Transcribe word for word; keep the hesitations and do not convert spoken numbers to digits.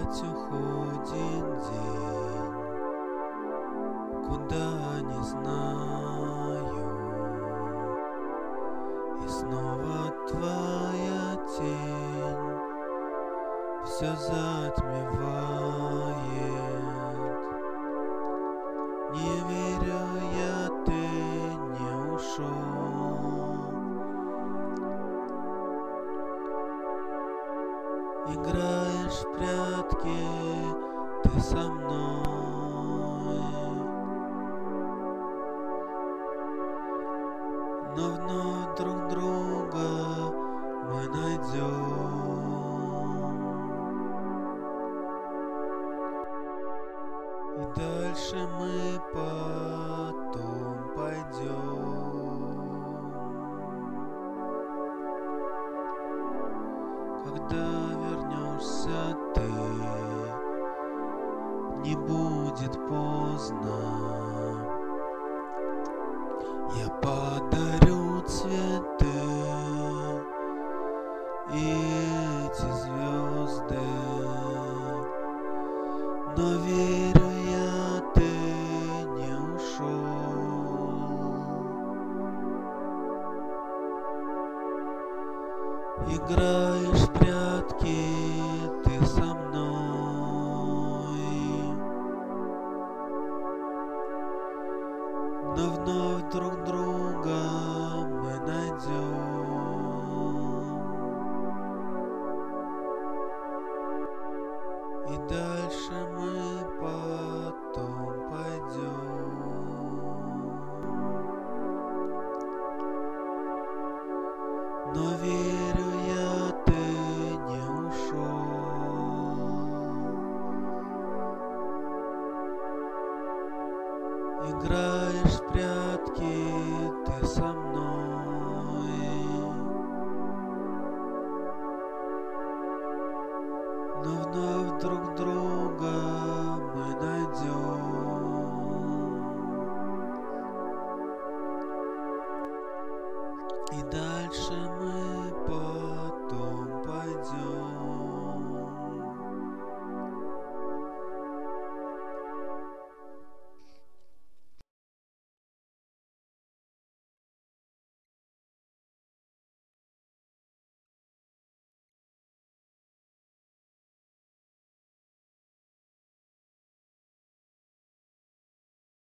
опять уходит день, куда не знаю, и снова твоя тень все затмевает. Не верю я, ты не ушел. Играешь в прятки ты со мной, но вновь друг друга мы найдем, и дальше мы потом пойдем. Когда вернешься ты, не будет поздно. Я подарю цветы и эти звезды, но верю я, ты не ушел. Играешь в прятки ты со мной, но вновь друг друга мы найдем, и дальше мы потом пойдем. Но верю я, ты не ушел. Играешь в прятки